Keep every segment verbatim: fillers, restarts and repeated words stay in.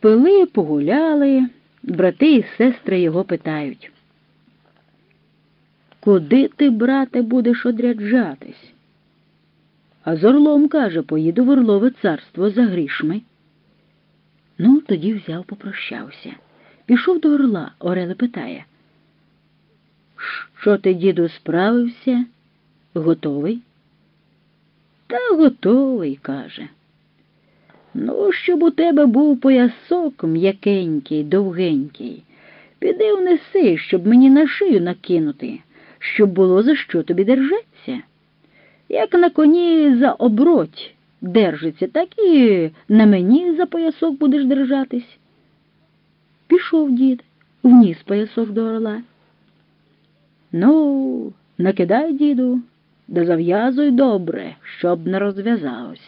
Попили, погуляли, брати і сестри його питають: «Куди ти, брате, будеш одряджатись?» А з Орлом каже: «Поїду в Орлове царство за грішми». Ну, тоді взяв, попрощався. Пішов до Орла. Орел питає: «Що ти, діду, справився? Готовий?» «Та готовий», каже. «Ну, щоб у тебе був поясок м'якенький, довгенький, піди внеси, щоб мені на шию накинути, щоб було за що тобі держаться. Як на коні за оброть держиться, так і на мені за поясок будеш держатись». Пішов дід, вніс поясок до Орла. «Ну, накидай, діду, да зав'язуй добре, щоб не розв'язалось».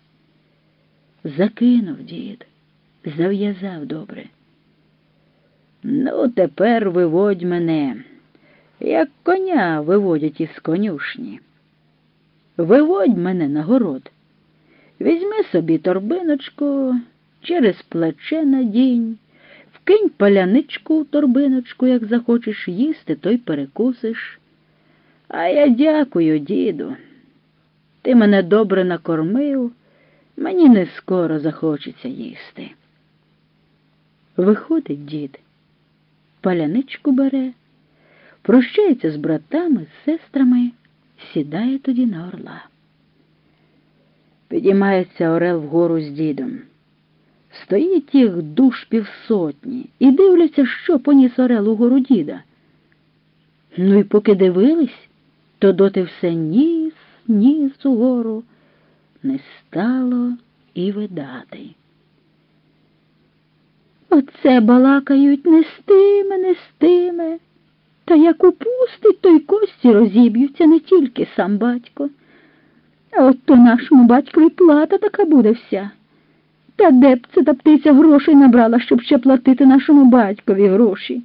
Закинув дід, зав'язав добре. «Ну, тепер виводь мене, як коня виводять із конюшні. Виводь мене на город. Візьми собі торбиночку, через плече надінь, вкинь паляничку в торбиночку, як захочеш їсти, то й перекусиш. А я дякую, діду. Ти мене добре накормив, мені не скоро захочеться їсти». Виходить дід, паляничку бере, прощається з братами, з сестрами, сідає тоді на Орла. Підіймається Орел вгору з дідом. Стоїть їх душ півсотні і дивляться, що поніс Орел угору діда. Ну і поки дивились, то доти все ніс, ніс угору, не стало і видати. «Оце балакають, нестиме, нестиме. Та як упустить, то й кості розіб'ються, не тільки сам батько. А от то нашому батькові плата така буде вся. Та де б це та птиця грошей набрала, щоб ще платити нашому батькові гроші?»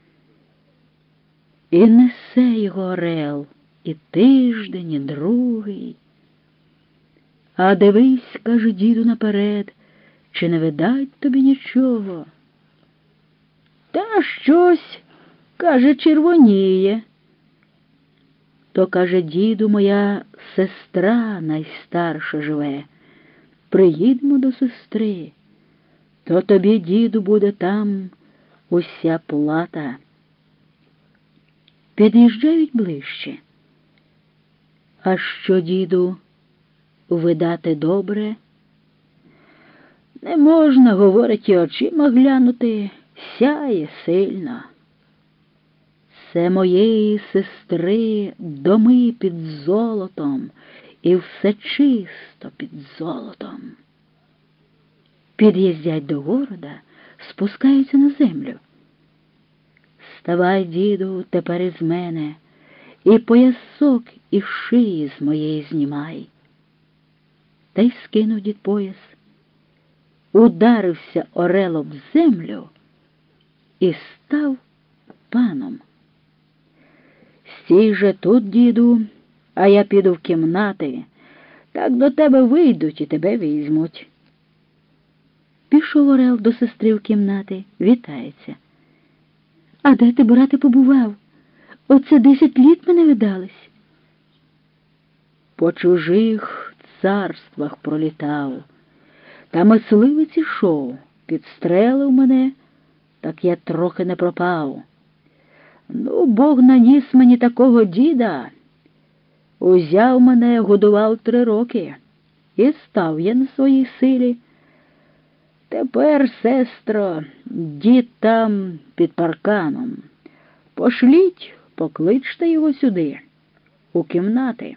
І несе його Орел і тиждень, і другий. «А дивись, — каже діду, — наперед, чи не видать тобі нічого?» «Та щось, — каже, — червоніє». То, каже, діду, моя сестра найстарша живе. Приїдемо до сестри, то тобі, діду, буде там уся плата. Під'їжджають ближче. «А що, діду, видати добре?» «Не можна, — говорить, — і очима глянути, сяє сильно. Це моєї сестри доми під золотом, і все чисто під золотом». Під'їздять до города, спускаються на землю. «Ставай, діду, тепер із мене, і поясок із шиї з моєї знімай». Та й скинув дід пояс. Ударився Орел об землю і став паном. «Стій же тут, діду, а я піду в кімнати, так до тебе вийдуть і тебе візьмуть». Пішов Орел до сестри в кімнати, вітається. «А де ти, брате, побував? Оце десять літ мене видались». «По чужих царствах пролітав, та мисливець ішов, підстрелив мене, так я трохи не пропав. Ну, Бог наніс мені такого діда, узяв мене, годував три роки, і став я на своїй силі. Тепер, сестро, дід там під парканом. Пошліть, покличте його сюди, у кімнати».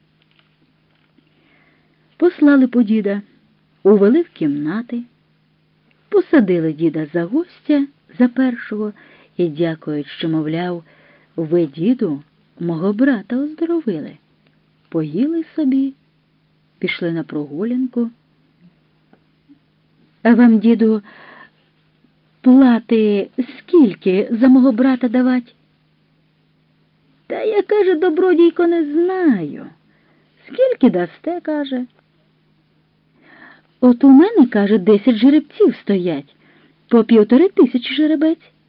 Послали по діда, увели в кімнати, посадили діда за гостя, за першого, і дякують, що, мовляв, ви, діду, мого брата оздоровили. Поїли собі, пішли на прогулянку. «А вам, діду, плати скільки за мого брата давать?» «Та я, каже, добродійко, не знаю. Скільки дасте, каже?» «От у мене, каже, десять жеребців стоять, По півтори тисячі жеребець.